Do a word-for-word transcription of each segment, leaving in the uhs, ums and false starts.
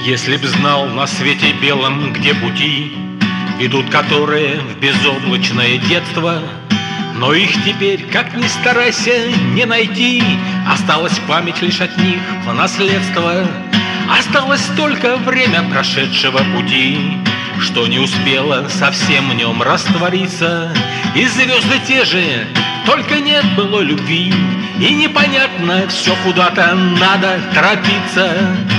Если б знал на свете белом, где пути ведут, которые в безоблачное детство, но их теперь, как ни старайся, не найти. Осталась память лишь от них в наследство. Осталось только время прошедшего пути, что не успело совсем в нем раствориться. И звезды те же, только нет было любви, и непонятно, все куда-то надо торопиться.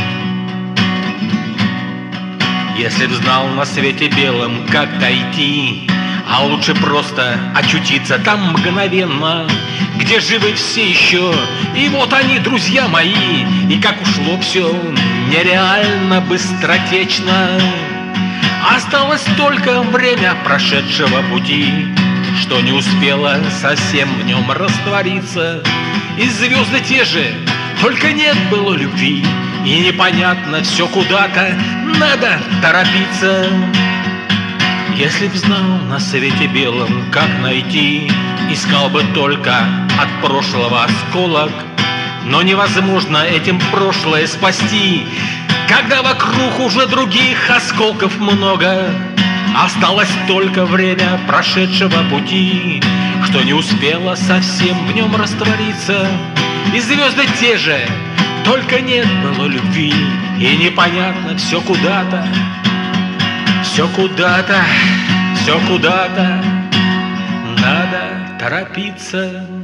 Если б знал на свете белом, как дойти, а лучше просто очутиться там мгновенно, где живы все еще, и вот они, друзья мои, и как ушло все нереально быстротечно. Осталось только время прошедшего пути, что не успело совсем в нем раствориться. И звезды те же, только нет было любви, и непонятно, все куда-то надо торопиться. Если б знал на свете белом, как найти, искал бы только от прошлого осколок. Но невозможно этим прошлое спасти, когда вокруг уже других осколков много. Осталось только время прошедшего пути, что не успело совсем в нем раствориться. И звезды те же, только нет было любви, и непонятно, все куда-то, все куда-то, все куда-то надо торопиться.